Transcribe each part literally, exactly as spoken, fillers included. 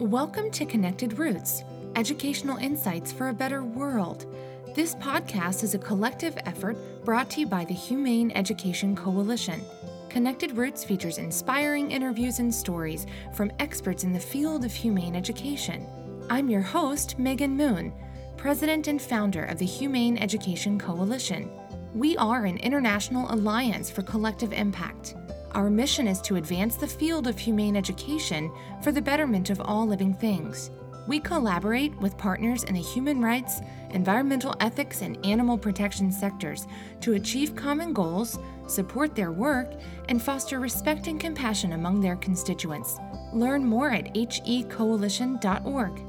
Welcome to Connected Roots, educational insights for a better world. This podcast is a collective effort brought to you by the Humane Education Coalition. Connected Roots features inspiring interviews and stories from experts in the field of humane education. I'm your host, Megan Moon, president and founder of the Humane Education Coalition. We are an international alliance for collective impact. Our mission is to advance the field of humane education for the betterment of all living things. We collaborate with partners in the human rights, environmental ethics, and animal protection sectors to achieve common goals, support their work, and foster respect and compassion among their constituents. Learn more at h e coalition dot org.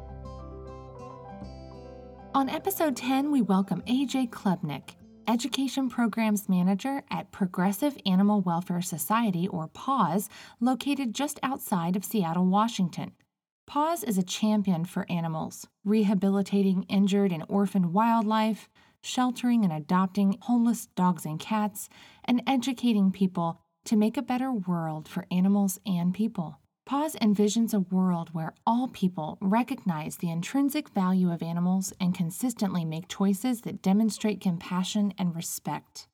On episode ten, we welcome A J Klubnik, Education Programs Manager at Progressive Animal Welfare Society, or PAWS, located just outside of Seattle, Washington. PAWS is a champion for animals, rehabilitating injured and orphaned wildlife, sheltering and adopting homeless dogs and cats, and educating people to make a better world for animals and people. PAWS envisions a world where all people recognize the intrinsic value of animals and consistently make choices that demonstrate compassion and respect.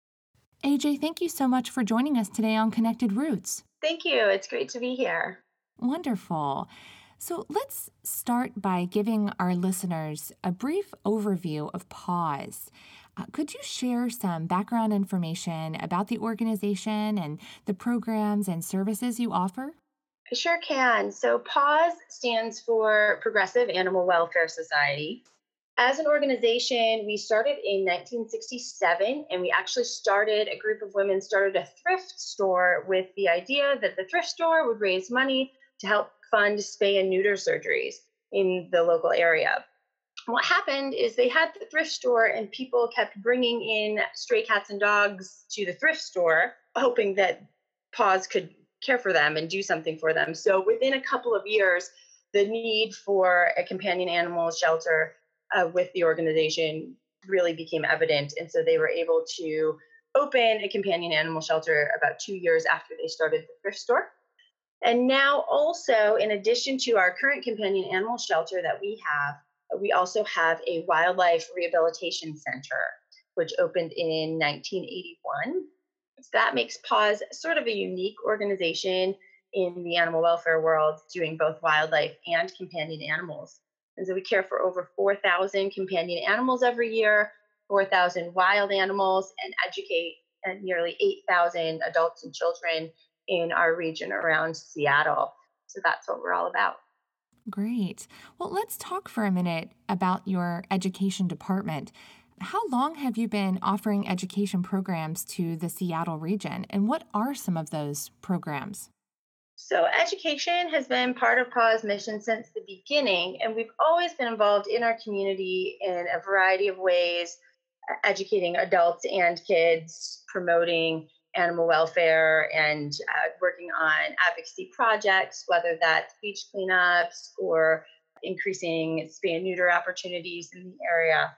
A J, thank you so much for joining us today on Connected Roots. Thank you. It's great to be here. Wonderful. So let's start by giving our listeners a brief overview of PAWS. Uh, could you share some background information about the organization and the programs and services you offer? I sure can. So PAWS stands for Progressive Animal Welfare Society. As an organization, we started in nineteen sixty-seven, and we actually started, a group of women started a thrift store with the idea that the thrift store would raise money to help fund spay and neuter surgeries in the local area. What happened is they had the thrift store and people kept bringing in stray cats and dogs to the thrift store, hoping that PAWS could care for them and do something for them. So within a couple of years, the need for a companion animal shelter uh, with the organization really became evident. And so they were able to open a companion animal shelter about two years after they started the thrift store. And now also, in addition to our current companion animal shelter that we have, we also have a wildlife rehabilitation center, which opened in nineteen eighty-one. So that makes PAWS sort of a unique organization in the animal welfare world, doing both wildlife and companion animals. And so we care for over four thousand companion animals every year, four thousand wild animals, and educate nearly eight thousand adults and children in our region around Seattle. So that's what we're all about. Great. Well, let's talk for a minute about your education department. How long have you been offering education programs to the Seattle region, and what are some of those programs? So education has been part of PAWS' mission since the beginning, and we've always been involved in our community in a variety of ways, educating adults and kids, promoting animal welfare, and uh, working on advocacy projects, whether that's beach cleanups or increasing spay and neuter opportunities in the area.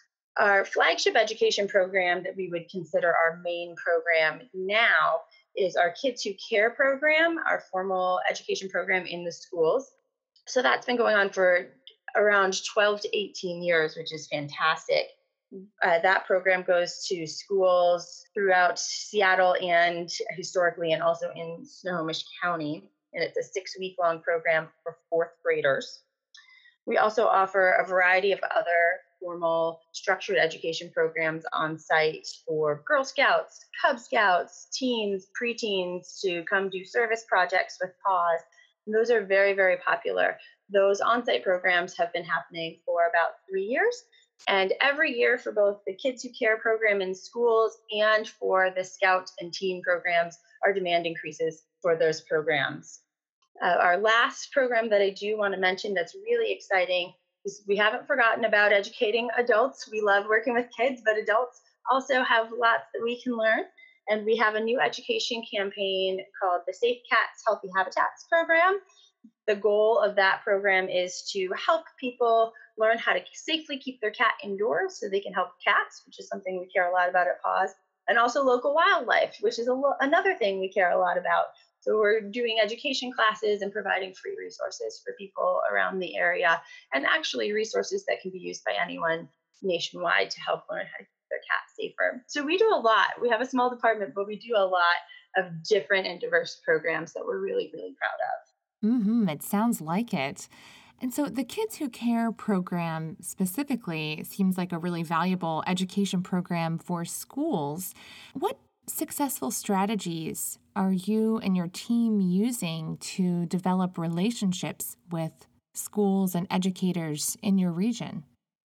Our flagship education program that we would consider our main program now is our Kids Who Care program, our formal education program in the schools. So that's been going on for around twelve to eighteen years, which is fantastic. Uh, that program goes to schools throughout Seattle and historically, and also in Snohomish County. And it's a six-week-long program for fourth graders. We also offer a variety of other formal structured education programs on site for Girl Scouts, Cub Scouts, teens, preteens to come do service projects with PAWS. And those are very, very popular. Those on-site programs have been happening for about three years. And every year for both the Kids Who Care program in schools and for the Scout and Teen programs, our demand increases for those programs. Uh, our last program that I do want to mention that's really exciting is we haven't forgotten about educating adults. We love working with kids, but adults also have lots that we can learn. And we have a new education campaign called the Safe Cats, Healthy Habitats program. The goal of that program is to help people learn how to safely keep their cat indoors so they can help cats, which is something we care a lot about at PAWS, and also local wildlife, which is a lo- another thing we care a lot about. So we're doing education classes and providing free resources for people around the area, and actually resources that can be used by anyone nationwide to help learn how to keep their cats safer. So we do a lot. We have a small department, but we do a lot of different and diverse programs that we're really, really proud of. Mm-hmm, it sounds like it. And so the Kids Who Care program specifically seems like a really valuable education program for schools. What successful strategies are you and your team using to develop relationships with schools and educators in your region?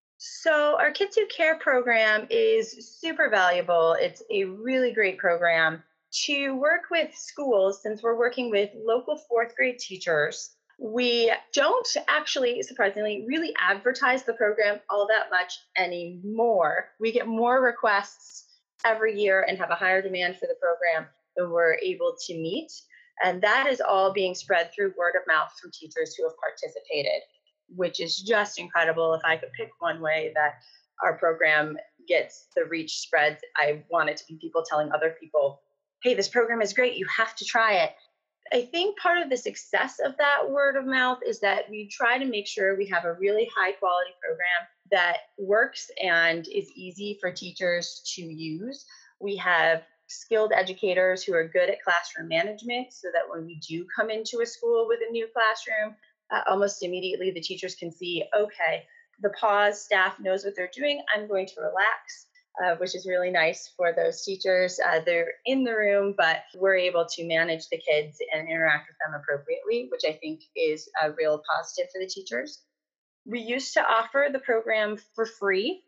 So, our Kids Who Care program is super valuable. It's a really great program to work with schools since we're working with local fourth grade teachers. We don't actually, surprisingly, really advertise the program all that much anymore. We get more requests every year and have a higher demand for the program than we're able to meet. And that is all being spread through word of mouth from teachers who have participated, which is just incredible. If I could pick one way that our program gets the reach spreads, I want it to be people telling other people, hey, this program is great. You have to try it. I think part of the success of that word of mouth is that we try to make sure we have a really high quality program that works and is easy for teachers to use. We have skilled educators who are good at classroom management so that when we do come into a school with a new classroom, uh, almost immediately the teachers can see, okay, the pause staff knows what they're doing. I'm going to relax, uh, which is really nice for those teachers. Uh, they're in the room, but we're able to manage the kids and interact with them appropriately, which I think is a real positive for the teachers. We used to offer the program for free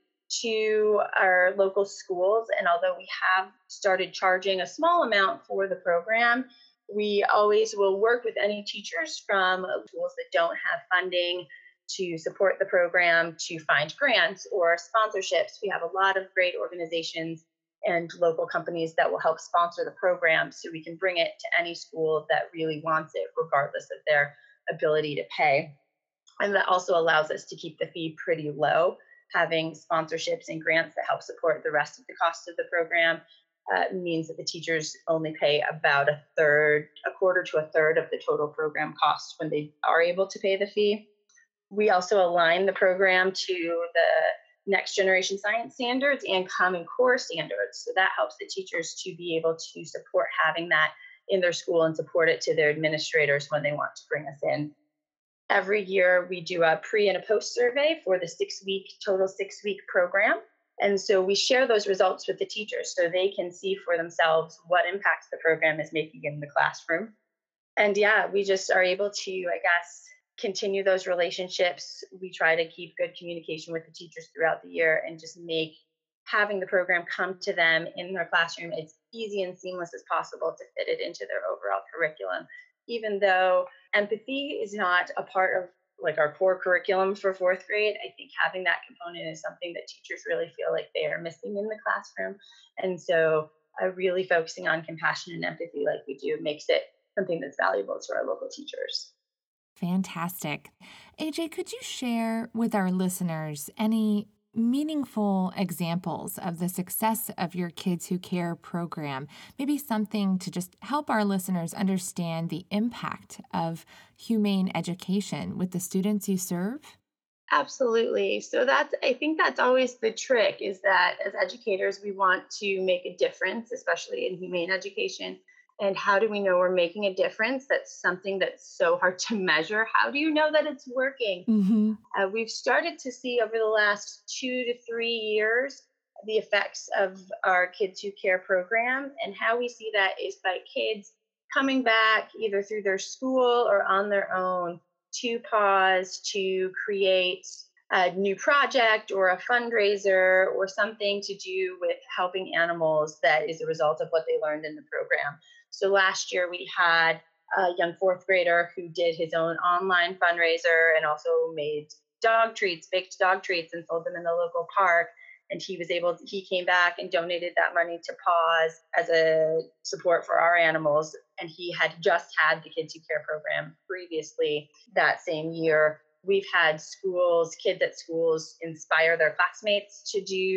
to our local schools. And although we have started charging a small amount for the program, we always will work with any teachers from schools that don't have funding to support the program to find grants or sponsorships. We have a lot of great organizations and local companies that will help sponsor the program so we can bring it to any school that really wants it, regardless of their ability to pay. And that also allows us to keep the fee pretty low. Having sponsorships and grants that help support the rest of the cost of the program uh, means that the teachers only pay about a third, a quarter to a third of the total program cost when they are able to pay the fee. We also align the program to the next generation science standards and Common Core standards. So that helps the teachers to be able to support having that in their school and support it to their administrators when they want to bring us in. Every year, we do a pre and a post survey for the six week, total six week program. And so we share those results with the teachers so they can see for themselves what impacts the program is making in the classroom. And yeah, we just are able to, I guess, continue those relationships. We try to keep good communication with the teachers throughout the year and just make having the program come to them in their classroom as easy and seamless as possible to fit it into their overall curriculum. Even though empathy is not a part of like our core curriculum for fourth grade, I think having that component is something that teachers really feel like they are missing in the classroom. And so uh, really focusing on compassion and empathy like we do makes it something that's valuable to our local teachers. Fantastic. A J, could you share with our listeners any meaningful examples of the success of your Kids Who Care program? Maybe something to just help our listeners understand the impact of humane education with the students you serve? Absolutely. So that's, I think that's always the trick is that as educators, we want to make a difference, especially in humane education. And how do we know we're making a difference? That's something that's so hard to measure. How do you know that it's working? Mm-hmm. Uh, we've started to see over the last two to three years the effects of our Kids Who Care program. And how we see that is by kids coming back either through their school or on their own to pause, to create a new project or a fundraiser or something to do with helping animals that is a result of what they learned in the program. So last year we had a young fourth grader who did his own online fundraiser and also made dog treats, baked dog treats, and sold them in the local park. And he was able to, he came back and donated that money to Paws as a support for our animals. And he had just had the Kids Who Care program previously that same year. We've had schools, kids at schools inspire their classmates to do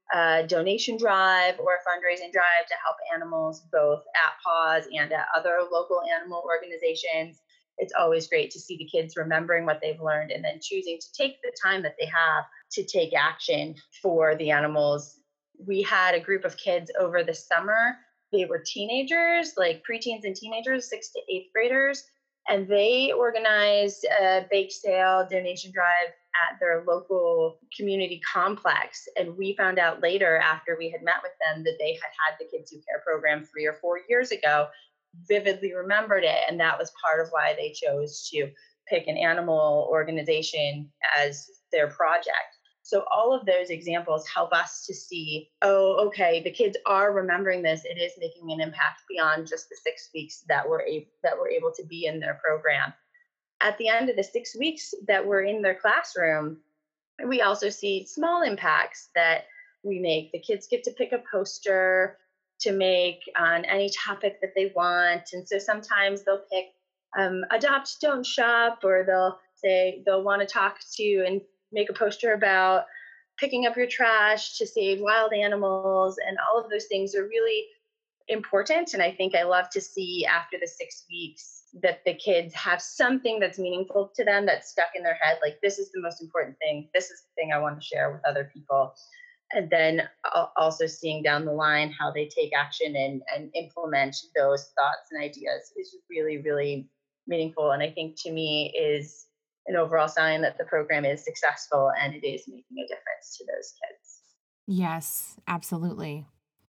a donation drive or a fundraising drive to help animals both at paws and at other local animal organizations. It's always great to see the kids remembering what they've learned and then choosing to take the time that they have to take action for the animals. We had a group of kids over the summer. They were teenagers, like preteens and teenagers, sixth to eighth graders, and they organized a bake sale donation drive at their local community complex. And we found out later, after we had met with them, that they had had the Kids Who Care program three or four years ago, vividly remembered it. And that was part of why they chose to pick an animal organization as their project. So all of those examples help us to see, oh, okay, the kids are remembering this. It is making an impact beyond just the six weeks that we're able, that we're able to be in their program. At the end of the six weeks that we're in their classroom, we also see small impacts that we make. The kids get to pick a poster to make on any topic that they want. And so sometimes they'll pick um, adopt, don't shop, or they'll say they'll want to talk to and make a poster about picking up your trash to save wild animals. And all of those things are really important. And I think I love to see after the six weeks that the kids have something that's meaningful to them that's stuck in their head. Like, this is the most important thing. This is the thing I want to share with other people. And then also seeing down the line how they take action and, and implement those thoughts and ideas is really, really meaningful. And I think to me is an overall sign that the program is successful and it is making a difference to those kids. Yes, absolutely.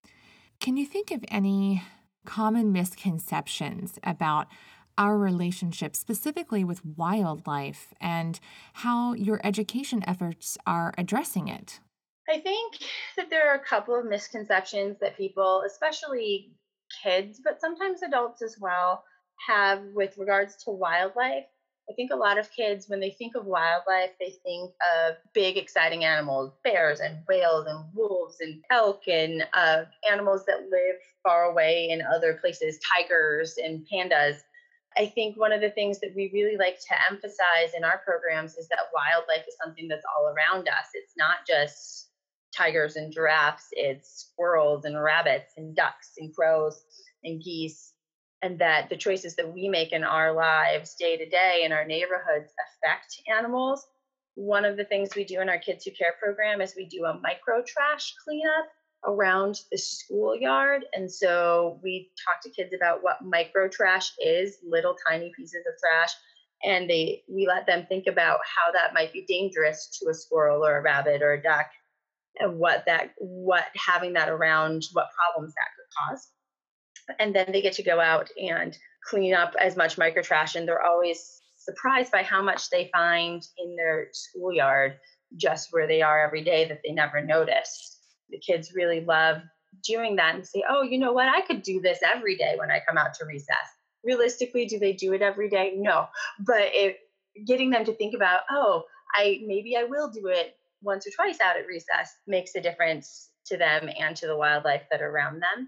Can you think of any common misconceptions about our relationship, specifically with wildlife, and how your education efforts are addressing it? I think that there are a couple of misconceptions that people, especially kids, but sometimes adults as well, have with regards to wildlife. I think a lot of kids, when they think of wildlife, they think of big, exciting animals, bears and whales and wolves and elk and uh, animals that live far away in other places, tigers and pandas. I think one of the things that we really like to emphasize in our programs is that wildlife is something that's all around us. It's not just tigers and giraffes, it's squirrels and rabbits and ducks and crows and geese, and that the choices that we make in our lives day to day in our neighborhoods affect animals. One of the things we do in our Kids Who Care program is we do a micro trash cleanup around the schoolyard. And so we talk to kids about what micro trash is, little tiny pieces of trash. And they we let them think about how that might be dangerous to a squirrel or a rabbit or a duck, and what that what having that around, what problems that could cause. And then they get to go out and clean up as much micro trash, and they're always surprised by how much they find in their schoolyard just where they are every day that they never noticed. The kids really love doing that and say, oh, you know what, I could do this every day when I come out to recess. Realistically, do they do it every day? No. But it, getting them to think about, oh, I maybe I will do it once or twice out at recess makes a difference to them and to the wildlife that are around them.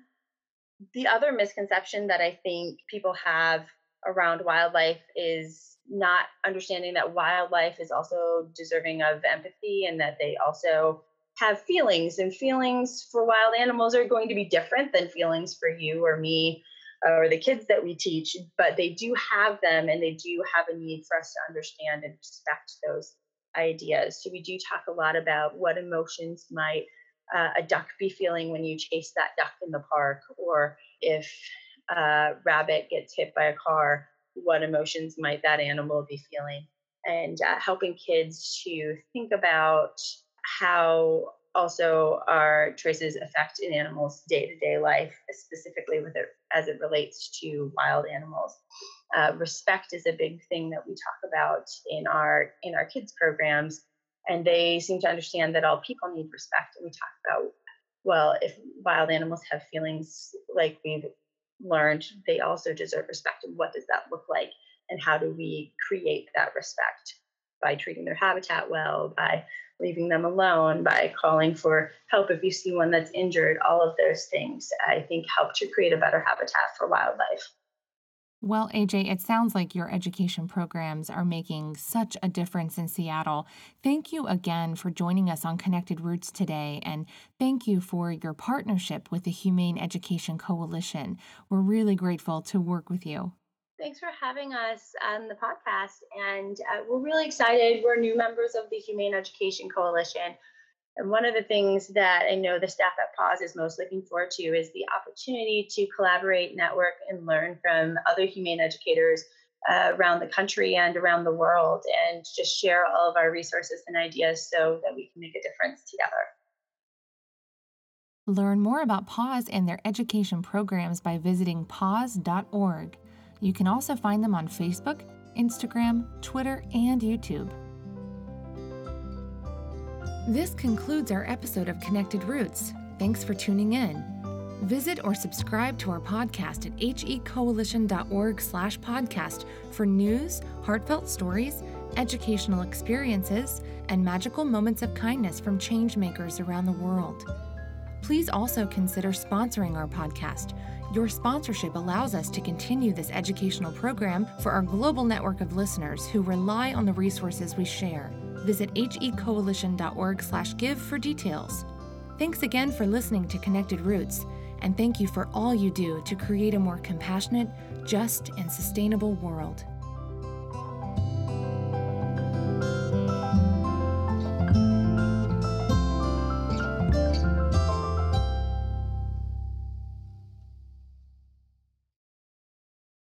The other misconception that I think people have around wildlife is not understanding that wildlife is also deserving of empathy and that they also have feelings, and feelings for wild animals are going to be different than feelings for you or me or the kids that we teach, but they do have them and they do have a need for us to understand and respect those ideas. So we do talk a lot about what emotions might uh, a duck be feeling when you chase that duck in the park, or if a rabbit gets hit by a car, what emotions might that animal be feeling? And uh, helping kids to think about how also our choices affect an animal's day-to-day life, specifically with it as it relates to wild animals. Uh, respect is a big thing that we talk about in our in our kids programs, and they seem to understand that all people need respect. And we talk about, well, if wild animals have feelings like we've learned, they also deserve respect. And what does that look like? And how do we create that respect? By treating their habitat well, by leaving them alone, by calling for help if you see one that's injured. All of those things, I think, help to create a better habitat for wildlife. Well, A J, it sounds like your education programs are making such a difference in Seattle. Thank you again for joining us on Connected Roots today, and thank you for your partnership with the Humane Education Coalition. We're really grateful to work with you. Thanks for having us on the podcast. And uh, we're really excited. We're new members of the Humane Education Coalition. And one of the things that I know the staff at PAWS is most looking forward to is the opportunity to collaborate, network, and learn from other humane educators uh, around the country and around the world, and just share all of our resources and ideas so that we can make a difference together. Learn more about PAWS and their education programs by visiting paws dot org. You can also find them on Facebook, Instagram, Twitter, and YouTube. This concludes our episode of Connected Roots. Thanks for tuning in. Visit or subscribe to our podcast at hecoalition.org slash podcast for news, heartfelt stories, educational experiences, and magical moments of kindness from changemakers around the world. Please also consider sponsoring our podcast. Your sponsorship allows us to continue this educational program for our global network of listeners who rely on the resources we share. Visit hecoalition.org slash give for details. Thanks again for listening to Connected Roots, and thank you for all you do to create a more compassionate, just, and sustainable world.